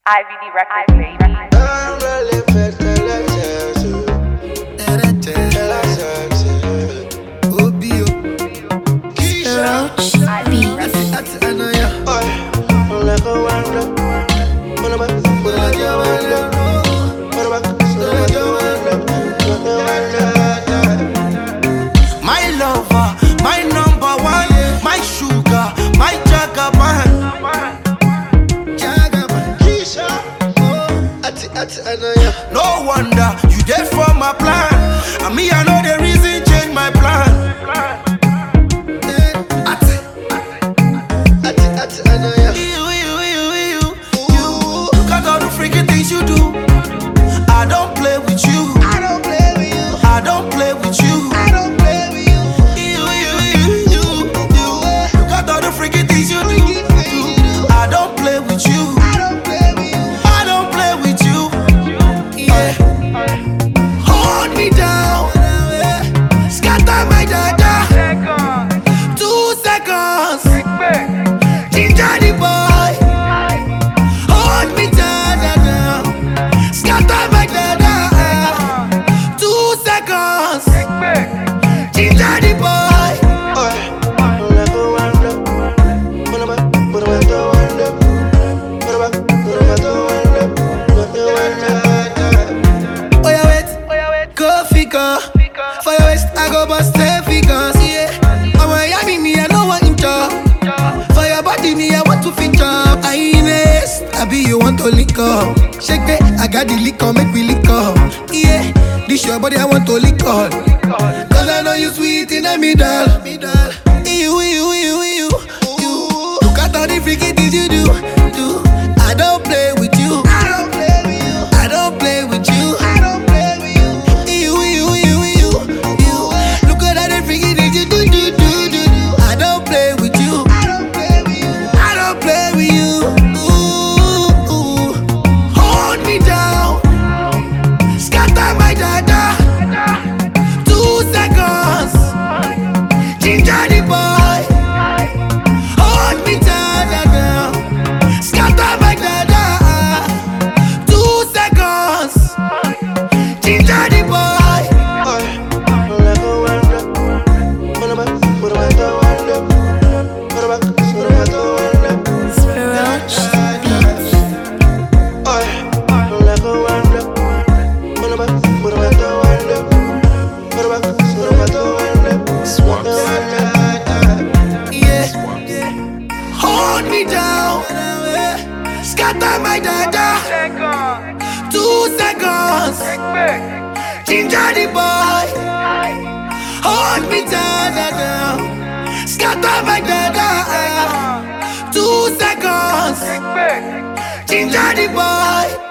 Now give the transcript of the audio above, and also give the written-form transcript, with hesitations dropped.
IVD Records, baby. My lover, my number one, my sugar, my jagaban. No wonder you there for my plan. And me, I know the reason change my plan. You got all the freaking things you do. I don't play with you. I don't play with you. I don't play with you. I don't play with you. You got all the freaking things you do. I don't play with you. I don't play with you. I don't play with you. Yeah. Hold me down. Scatter my dada. 2 seconds. Ginger the boy. Hold me down. Scatter my dada. 2 seconds. Ginger the boy. Oh yeah, wait. Go figure. For your waist, I go bust 10 figures. Yeah. I'm Miami, me, I know what in job. For your body, me, I want to feature. I be you want to lick up. Shake it, I got the liquor, make me lick up. Yeah, this your body, I want to lick up. Cause I know you sweet in the middle. You look at all the freaky things you do. I don't play with you. I don't play with you. I don't play with you. I don't play with you. You look at all the freaky things you do. I don't play with you. I don't play with you. I don't play with you. Hold me down. Scatter my dada. 2 seconds. Ginger the boy. Hold me down. Scatter my dada. 2 seconds. Ginger the boy. Hold me down. Scatter my dada. 2 seconds. Ginger the boy. Hold me down. Scatter my dada. 2 seconds. Ginger the boy.